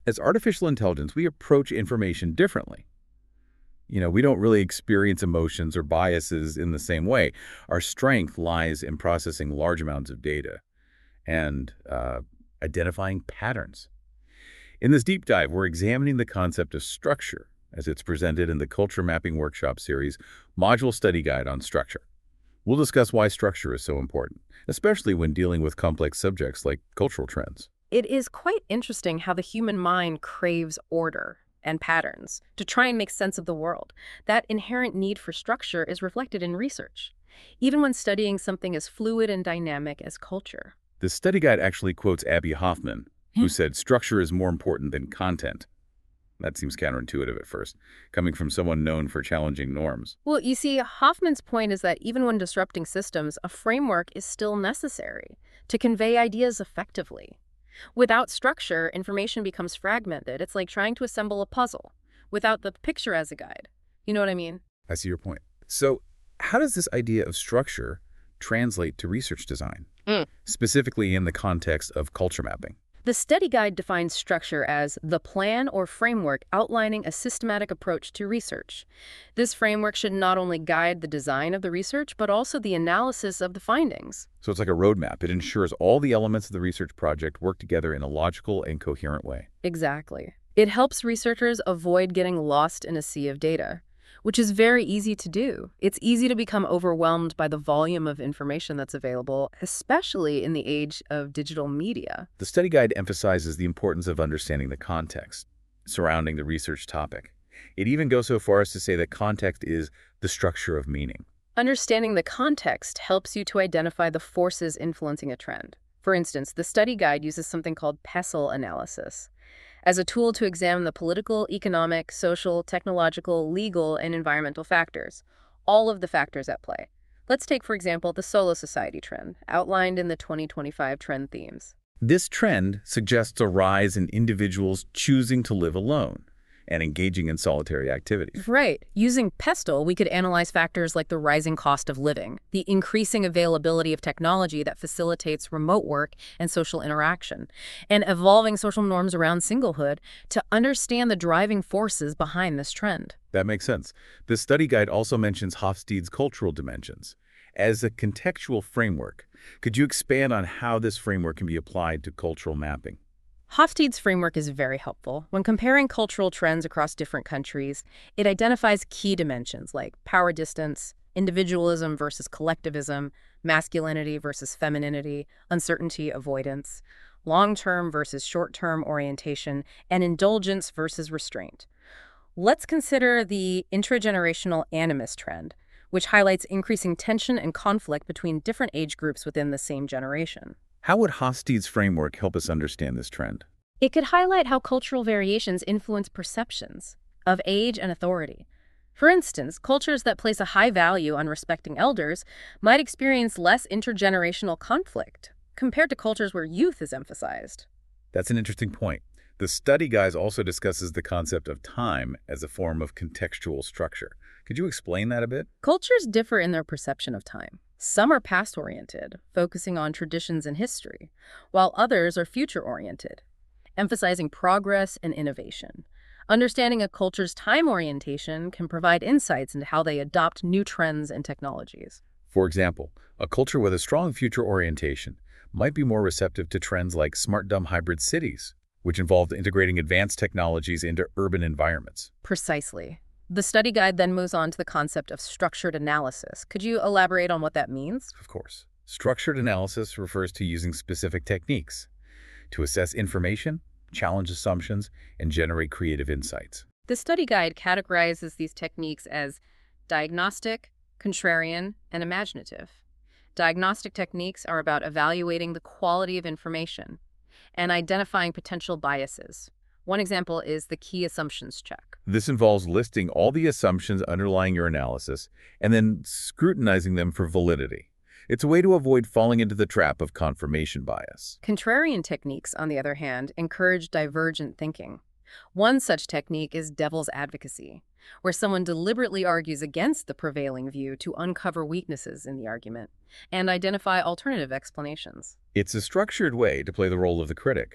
As artificial intelligence, we approach information differently. We don't really experience emotions or biases in the same way. Our strength lies in processing large amounts of data and identifying patterns. In this deep dive, we're examining the concept of structure as it's presented in the Culture Mapping Workshop series Module Study Guide on Structure. We'll discuss why structure is so important, especially when dealing with complex subjects like cultural trends. It is quite interesting how the human mind craves order and patterns to try and make sense of the world. That inherent need for structure is reflected in research, even when studying something as fluid and dynamic as culture. This study guide actually quotes Abby Hoffman, who said structure is more important than content. That seems counterintuitive at first, coming from someone known for challenging norms. Well, you see, Hoffman's point is that even when disrupting systems, a framework is still necessary to convey ideas effectively. Without structure, information becomes fragmented. It's like trying to assemble a puzzle without the picture as a guide. You know what I mean? I see your point. So how does this idea of structure translate to research design, specifically in the context of culture mapping? The study guide defines structure as the plan or framework outlining a systematic approach to research. This framework should not only guide the design of the research, but also the analysis of the findings. So it's like a roadmap. It ensures all the elements of the research project work together in a logical and coherent way. Exactly. It helps researchers avoid getting lost in a sea of data, which is very easy to do. It's easy to become overwhelmed by the volume of information that's available, especially in the age of digital media. The study guide emphasizes the importance of understanding the context surrounding the research topic. It even goes so far as to say that context is the structure of meaning. Understanding the context helps you to identify the forces influencing a trend. For instance, the study guide uses something called PESTLE analysis as a tool to examine the political, economic, social, technological, legal, and environmental factors, all of the factors at play. Let's take, for example, the Solo Society trend, outlined in the 2025 trend themes. This trend suggests a rise in individuals choosing to live alone and engaging in solitary activities. Right. Using PESTLE, we could analyze factors like the rising cost of living, the increasing availability of technology that facilitates remote work and social interaction, and evolving social norms around singlehood to understand the driving forces behind this trend. That makes sense. The study guide also mentions Hofstede's cultural dimensions as a contextual framework. Could you expand on how this framework can be applied to cultural mapping? Hofstede's framework is very helpful. When comparing cultural trends across different countries, it identifies key dimensions like power distance, individualism versus collectivism, masculinity versus femininity, uncertainty avoidance, long-term versus short-term orientation, and indulgence versus restraint. Let's consider the intragenerational animus trend, which highlights increasing tension and conflict between different age groups within the same generation. How would Hofstede's framework help us understand this trend? It could highlight how cultural variations influence perceptions of age and authority. For instance, cultures that place a high value on respecting elders might experience less intergenerational conflict compared to cultures where youth is emphasized. That's an interesting point. The study guide also discusses the concept of time as a form of contextual structure. Could you explain that a bit? Cultures differ in their perception of time. Some are past-oriented, focusing on traditions and history, while others are future-oriented, emphasizing progress and innovation. Understanding a culture's time orientation can provide insights into how they adopt new trends and technologies. For example, a culture with a strong future orientation might be more receptive to trends like smart-dumb hybrid cities, which involved integrating advanced technologies into urban environments. Precisely. The study guide then moves on to the concept of structured analysis. Could you elaborate on what that means? Of course. Structured analysis refers to using specific techniques to assess information, challenge assumptions, and generate creative insights. The study guide categorizes these techniques as diagnostic, contrarian, and imaginative. Diagnostic techniques are about evaluating the quality of information and identifying potential biases. One example is the key assumptions check. This involves listing all the assumptions underlying your analysis and then scrutinizing them for validity. It's a way to avoid falling into the trap of confirmation bias. Contrarian techniques, on the other hand, encourage divergent thinking. One such technique is devil's advocacy, where someone deliberately argues against the prevailing view to uncover weaknesses in the argument and identify alternative explanations. It's a structured way to play the role of the critic.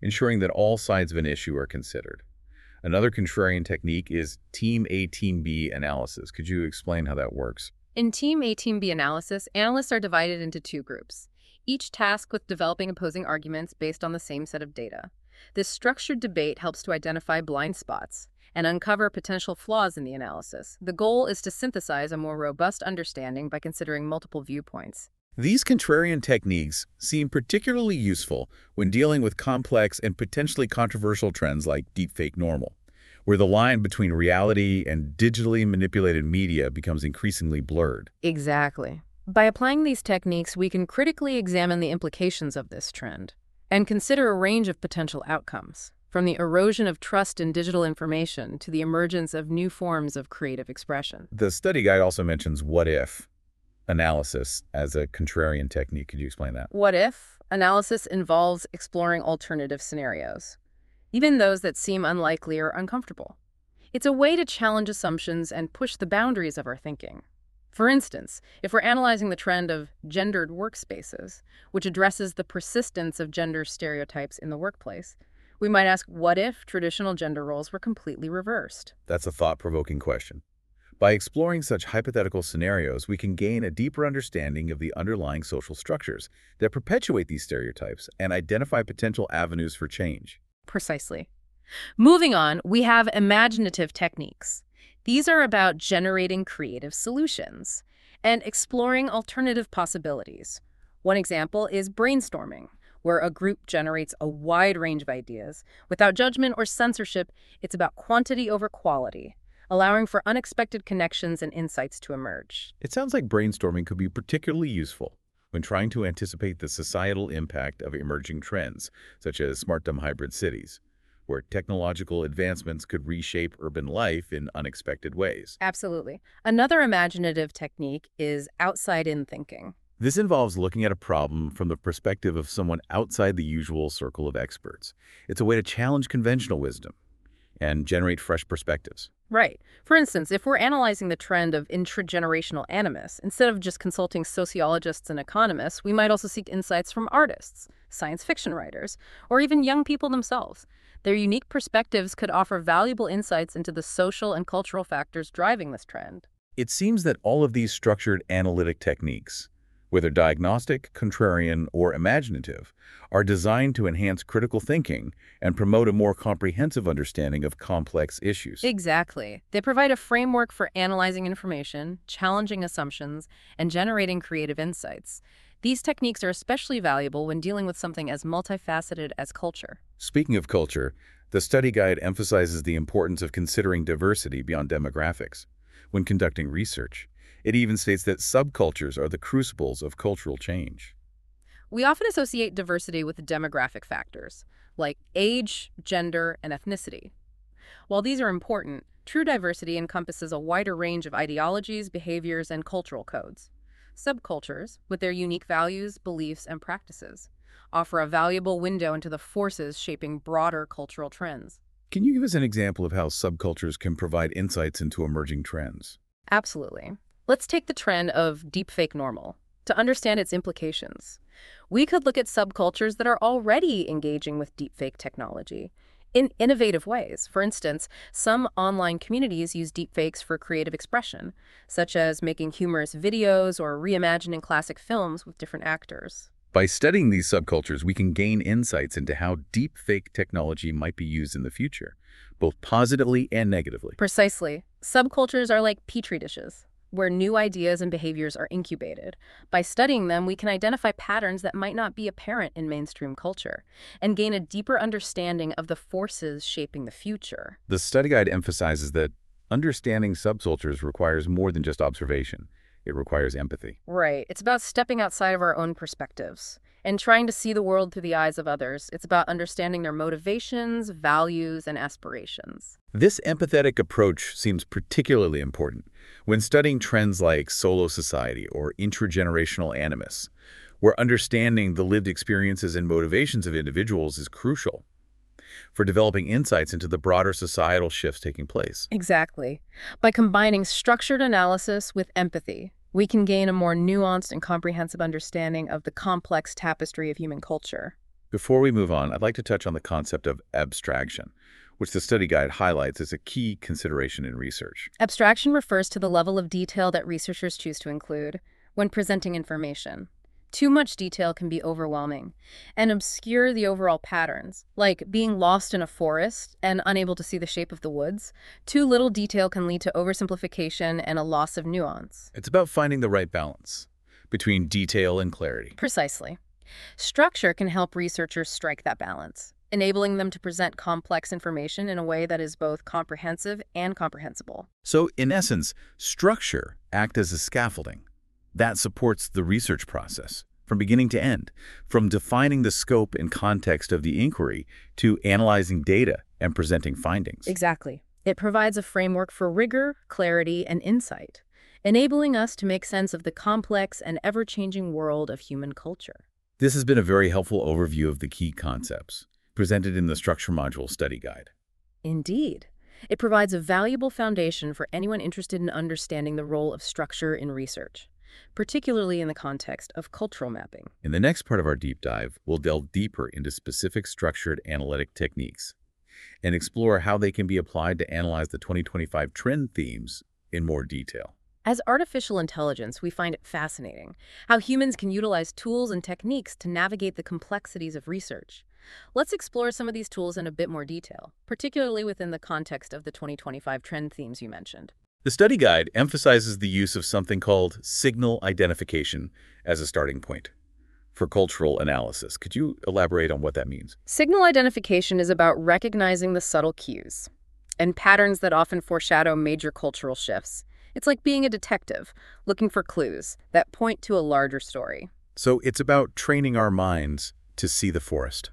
ensuring that all sides of an issue are considered. Another contrarian technique is Team A, Team B analysis. Could you explain how that works? In Team A, Team B analysis, analysts are divided into two groups, each tasked with developing opposing arguments based on the same set of data. This structured debate helps to identify blind spots and uncover potential flaws in the analysis. The goal is to synthesize a more robust understanding by considering multiple viewpoints. These contrarian techniques seem particularly useful when dealing with complex and potentially controversial trends like deepfake normal, where the line between reality and digitally manipulated media becomes increasingly blurred. Exactly. By applying these techniques, we can critically examine the implications of this trend and consider a range of potential outcomes, from the erosion of trust in digital information to the emergence of new forms of creative expression. The study guide also mentions what-if analysis as a contrarian technique. Could you explain that? What if analysis involves exploring alternative scenarios, even those that seem unlikely or uncomfortable. It's a way to challenge assumptions and push the boundaries of our thinking. For instance, if we're analyzing the trend of gendered workspaces, which addresses the persistence of gender stereotypes in the workplace, we might ask, what if traditional gender roles were completely reversed? That's a thought-provoking question. By exploring such hypothetical scenarios, we can gain a deeper understanding of the underlying social structures that perpetuate these stereotypes and identify potential avenues for change. Precisely. Moving on, we have imaginative techniques. These are about generating creative solutions and exploring alternative possibilities. One example is brainstorming, where a group generates a wide range of ideas. Without judgment or censorship, it's about quantity over quality, allowing for unexpected connections and insights to emerge. It sounds like brainstorming could be particularly useful when trying to anticipate the societal impact of emerging trends, such as smart dumb hybrid cities, where technological advancements could reshape urban life in unexpected ways. Absolutely. Another imaginative technique is outside-in thinking. This involves looking at a problem from the perspective of someone outside the usual circle of experts. It's a way to challenge conventional wisdom and generate fresh perspectives. Right. For instance, if we're analyzing the trend of intragenerational animus, instead of just consulting sociologists and economists, we might also seek insights from artists, science fiction writers, or even young people themselves. Their unique perspectives could offer valuable insights into the social and cultural factors driving this trend. It seems that all of these structured analytic techniques, whether diagnostic, contrarian, or imaginative, are designed to enhance critical thinking and promote a more comprehensive understanding of complex issues. Exactly. They provide a framework for analyzing information, challenging assumptions, and generating creative insights. These techniques are especially valuable when dealing with something as multifaceted as culture. Speaking of culture, the study guide emphasizes the importance of considering diversity beyond demographics when conducting research. It even states that subcultures are the crucibles of cultural change. We often associate diversity with demographic factors, like age, gender, and ethnicity. While these are important, true diversity encompasses a wider range of ideologies, behaviors, and cultural codes. Subcultures, with their unique values, beliefs, and practices, offer a valuable window into the forces shaping broader cultural trends. Can you give us an example of how subcultures can provide insights into emerging trends? Absolutely. Let's take the trend of deepfake normal to understand its implications. We could look at subcultures that are already engaging with deepfake technology in innovative ways. For instance, some online communities use deepfakes for creative expression, such as making humorous videos or reimagining classic films with different actors. By studying these subcultures, we can gain insights into how deepfake technology might be used in the future, both positively and negatively. Precisely. Subcultures are like petri dishes, where new ideas and behaviors are incubated. By studying them, we can identify patterns that might not be apparent in mainstream culture and gain a deeper understanding of the forces shaping the future. The study guide emphasizes that understanding subcultures requires more than just observation. It requires empathy. Right. It's about stepping outside of our own perspectives and trying to see the world through the eyes of others. It's about understanding their motivations, values, and aspirations. This empathetic approach seems particularly important when studying trends like solo society or intragenerational animus, where understanding the lived experiences and motivations of individuals is crucial for developing insights into the broader societal shifts taking place. Exactly. By combining structured analysis with empathy, we can gain a more nuanced and comprehensive understanding of the complex tapestry of human culture. Before we move on, I'd like to touch on the concept of abstraction, which the study guide highlights as a key consideration in research. Abstraction refers to the level of detail that researchers choose to include when presenting information. Too much detail can be overwhelming and obscure the overall patterns, like being lost in a forest and unable to see the shape of the woods. Too little detail can lead to oversimplification and a loss of nuance. It's about finding the right balance between detail and clarity. Precisely. Structure can help researchers strike that balance, enabling them to present complex information in a way that is both comprehensive and comprehensible. So, in essence, structure acts as a scaffolding that supports the research process from beginning to end, from defining the scope and context of the inquiry to analyzing data and presenting findings. Exactly. It provides a framework for rigor, clarity, and insight, enabling us to make sense of the complex and ever-changing world of human culture. This has been a very helpful overview of the key concepts presented in the Structure Module Study Guide. Indeed. It provides a valuable foundation for anyone interested in understanding the role of structure in research, particularly in the context of cultural mapping. In the next part of our deep dive, we'll delve deeper into specific structured analytic techniques and explore how they can be applied to analyze the 2025 trend themes in more detail. As artificial intelligence, we find it fascinating how humans can utilize tools and techniques to navigate the complexities of research. Let's explore some of these tools in a bit more detail, particularly within the context of the 2025 trend themes you mentioned. The study guide emphasizes the use of something called signal identification as a starting point for cultural analysis. Could you elaborate on what that means? Signal identification is about recognizing the subtle cues and patterns that often foreshadow major cultural shifts. It's like being a detective, looking for clues that point to a larger story. So it's about training our minds to see the forest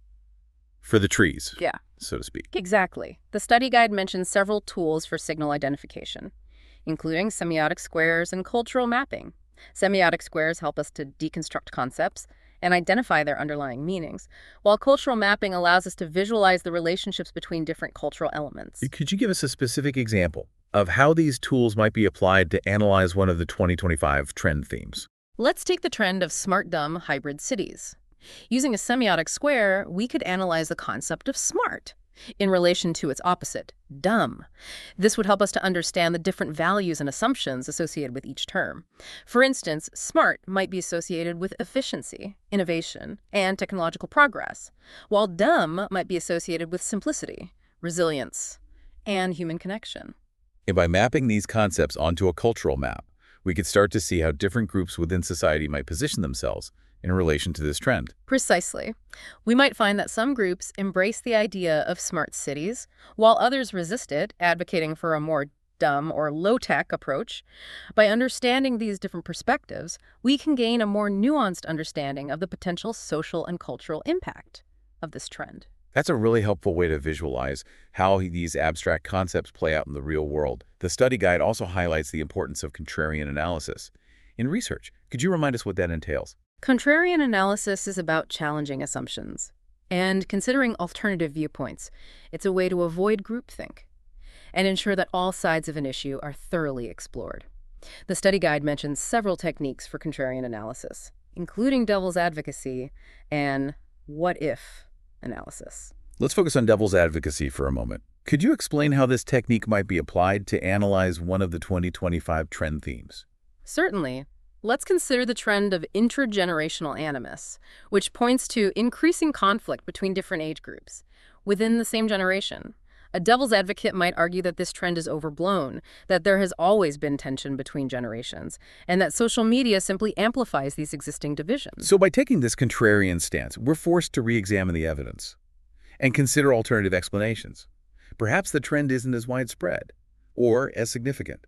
for the trees. Yeah. So to speak. Exactly. The study guide mentions several tools for signal identification, including semiotic squares and cultural mapping. Semiotic squares help us to deconstruct concepts and identify their underlying meanings, while cultural mapping allows us to visualize the relationships between different cultural elements. Could you give us a specific example of how these tools might be applied to analyze one of the 2025 trend themes? Let's take the trend of smart-dumb hybrid cities. Using a semiotic square, we could analyze the concept of smart in relation to its opposite, dumb. This would help us to understand the different values and assumptions associated with each term. For instance, smart might be associated with efficiency, innovation, and technological progress, while dumb might be associated with simplicity, resilience, and human connection. And by mapping these concepts onto a cultural map, we could start to see how different groups within society might position themselves in relation to this trend. Precisely. We might find that some groups embrace the idea of smart cities, while others resist it, advocating for a more dumb or low-tech approach. By understanding these different perspectives, we can gain a more nuanced understanding of the potential social and cultural impact of this trend. That's a really helpful way to visualize how these abstract concepts play out in the real world. The study guide also highlights the importance of contrarian analysis in research. Could you remind us what that entails? Contrarian analysis is about challenging assumptions and considering alternative viewpoints. It's a way to avoid groupthink and ensure that all sides of an issue are thoroughly explored. The study guide mentions several techniques for contrarian analysis, including devil's advocacy and what-if analysis. Let's focus on devil's advocacy for a moment. Could you explain how this technique might be applied to analyze one of the 2025 trend themes? Certainly. Let's consider the trend of intergenerational animus, which points to increasing conflict between different age groups within the same generation. A devil's advocate might argue that this trend is overblown, that there has always been tension between generations, and that social media simply amplifies these existing divisions. So by taking this contrarian stance, we're forced to re-examine the evidence and consider alternative explanations. Perhaps the trend isn't as widespread or as significant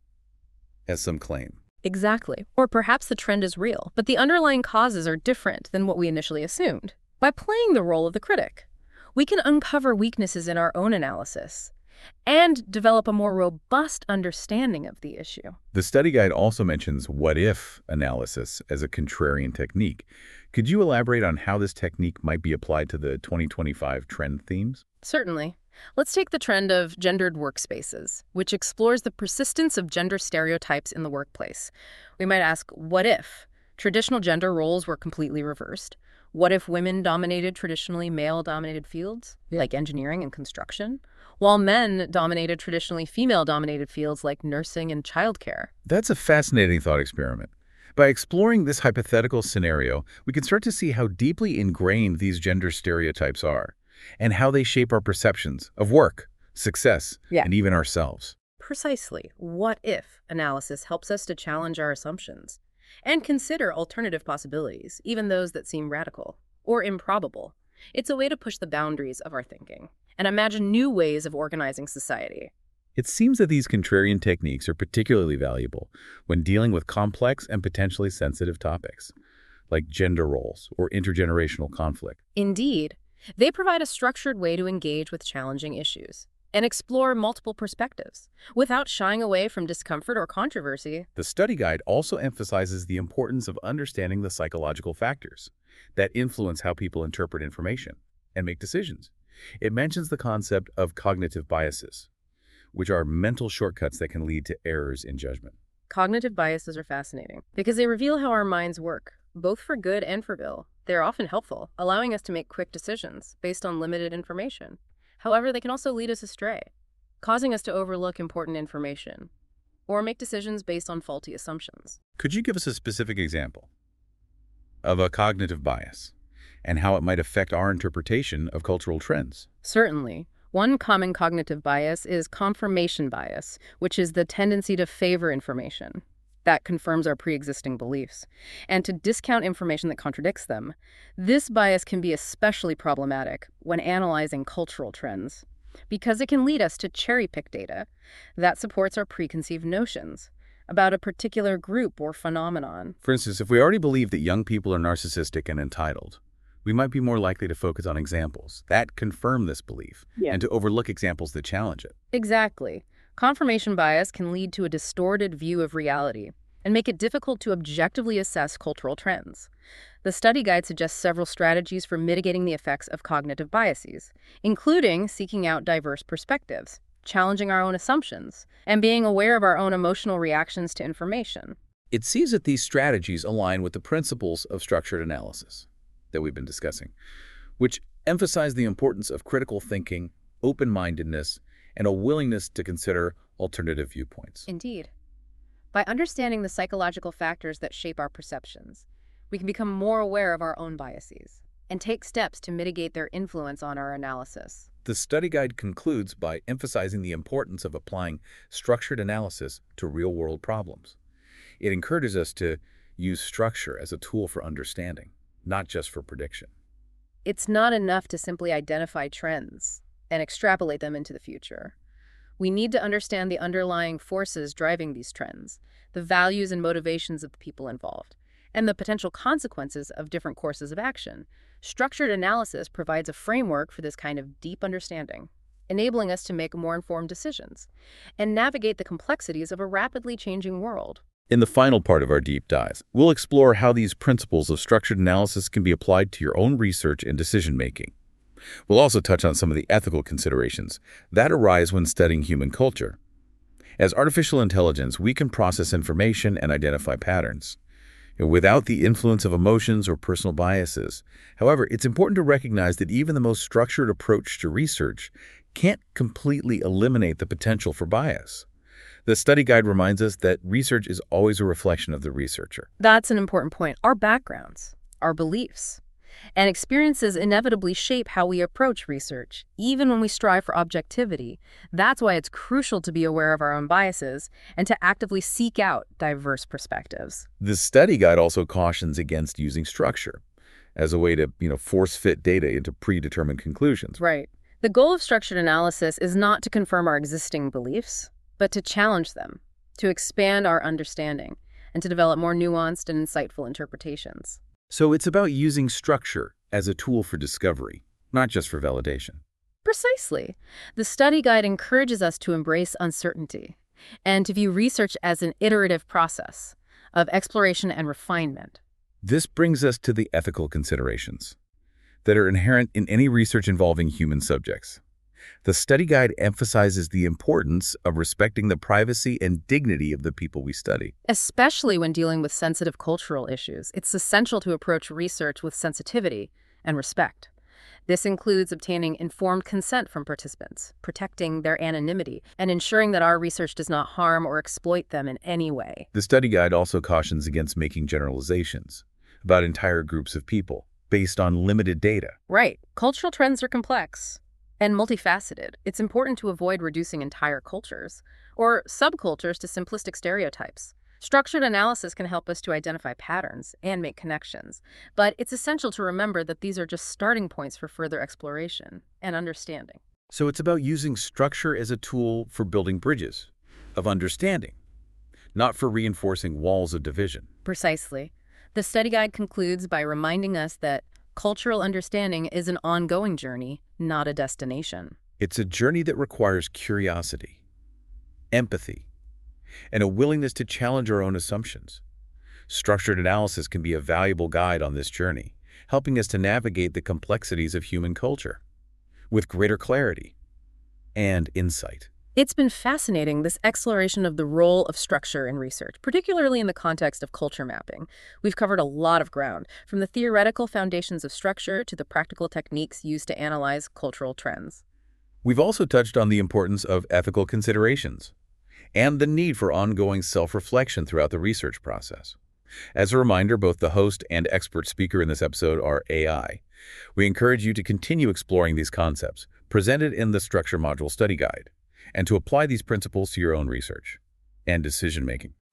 as some claim. Exactly. Or perhaps the trend is real, but the underlying causes are different than what we initially assumed. By playing the role of the critic, we can uncover weaknesses in our own analysis and develop a more robust understanding of the issue. The study guide also mentions what-if analysis as a contrarian technique. Could you elaborate on how this technique might be applied to the 2025 trend themes? Certainly. Let's take the trend of gendered workspaces, which explores the persistence of gender stereotypes in the workplace. We might ask, what if traditional gender roles were completely reversed? What if women dominated traditionally male-dominated fields, like engineering and construction, while men dominated traditionally female-dominated fields like nursing and childcare? That's a fascinating thought experiment. By exploring this hypothetical scenario, we can start to see how deeply ingrained these gender stereotypes are, and how they shape our perceptions of work, success, Yeah. and even ourselves. Precisely. What if analysis helps us to challenge our assumptions and consider alternative possibilities, even those that seem radical or improbable? It's a way to push the boundaries of our thinking and imagine new ways of organizing society. It seems that these contrarian techniques are particularly valuable when dealing with complex and potentially sensitive topics, like gender roles or intergenerational conflict. Indeed, they provide a structured way to engage with challenging issues and explore multiple perspectives without shying away from discomfort or controversy. The study guide also emphasizes the importance of understanding the psychological factors that influence how people interpret information and make decisions. It mentions the concept of cognitive biases, which are mental shortcuts that can lead to errors in judgment. Cognitive biases are fascinating because they reveal how our minds work, both for good and for ill. They're often helpful, allowing us to make quick decisions based on limited information. However, they can also lead us astray, causing us to overlook important information or make decisions based on faulty assumptions. Could you give us a specific example of a cognitive bias and how it might affect our interpretation of cultural trends? Certainly. One common cognitive bias is confirmation bias, which is the tendency to favor information that confirms our pre-existing beliefs and to discount information that contradicts them. This bias can be especially problematic when analyzing cultural trends because it can lead us to cherry-pick data that supports our preconceived notions about a particular group or phenomenon. For instance, if we already believe that young people are narcissistic and entitled, we might be more likely to focus on examples that confirm this belief and to overlook examples that challenge it. Exactly. Confirmation bias can lead to a distorted view of reality and make it difficult to objectively assess cultural trends. The study guide suggests several strategies for mitigating the effects of cognitive biases, including seeking out diverse perspectives, challenging our own assumptions, and being aware of our own emotional reactions to information. It seems that these strategies align with the principles of structured analysis that we've been discussing, which emphasize the importance of critical thinking, open-mindedness, and a willingness to consider alternative viewpoints. Indeed. By understanding the psychological factors that shape our perceptions, we can become more aware of our own biases and take steps to mitigate their influence on our analysis. The study guide concludes by emphasizing the importance of applying structured analysis to real-world problems. It encourages us to use structure as a tool for understanding, not just for prediction. It's not enough to simply identify trends and extrapolate them into the future. We need to understand the underlying forces driving these trends, the values and motivations of the people involved, and the potential consequences of different courses of action. Structured analysis provides a framework for this kind of deep understanding, enabling us to make more informed decisions and navigate the complexities of a rapidly changing world. In the final part of our deep dives, we'll explore how these principles of structured analysis can be applied to your own research and decision-making. We'll also touch on some of the ethical considerations that arise when studying human culture. As artificial intelligence, we can process information and identify patterns without the influence of emotions or personal biases. However, it's important to recognize that even the most structured approach to research can't completely eliminate the potential for bias. The study guide reminds us that research is always a reflection of the researcher. That's an important point. Our backgrounds, our beliefs, and experiences inevitably shape how we approach research, even when we strive for objectivity. That's why it's crucial to be aware of our own biases and to actively seek out diverse perspectives. The study guide also cautions against using structure as a way to, force-fit data into predetermined conclusions. Right. The goal of structured analysis is not to confirm our existing beliefs, but to challenge them, to expand our understanding, and to develop more nuanced and insightful interpretations. So it's about using structure as a tool for discovery, not just for validation. Precisely. The study guide encourages us to embrace uncertainty and to view research as an iterative process of exploration and refinement. This brings us to the ethical considerations that are inherent in any research involving human subjects. The study guide emphasizes the importance of respecting the privacy and dignity of the people we study. Especially when dealing with sensitive cultural issues, it's essential to approach research with sensitivity and respect. This includes obtaining informed consent from participants, protecting their anonymity, and ensuring that our research does not harm or exploit them in any way. The study guide also cautions against making generalizations about entire groups of people based on limited data. Right. Cultural trends are complex and multifaceted. It's important to avoid reducing entire cultures or subcultures to simplistic stereotypes. Structured analysis can help us to identify patterns and make connections, but it's essential to remember that these are just starting points for further exploration and understanding. So it's about using structure as a tool for building bridges of understanding, not for reinforcing walls of division. Precisely. The study guide concludes by reminding us that cultural understanding is an ongoing journey, not a destination. It's a journey that requires curiosity, empathy, and a willingness to challenge our own assumptions. Structured analysis can be a valuable guide on this journey, helping us to navigate the complexities of human culture with greater clarity and insight. It's been fascinating, this exploration of the role of structure in research, particularly in the context of culture mapping. We've covered a lot of ground, from the theoretical foundations of structure to the practical techniques used to analyze cultural trends. We've also touched on the importance of ethical considerations and the need for ongoing self-reflection throughout the research process. As a reminder, both the host and expert speaker in this episode are AI. We encourage you to continue exploring these concepts presented in the Structure Module Study Guide and to apply these principles to your own research and decision-making.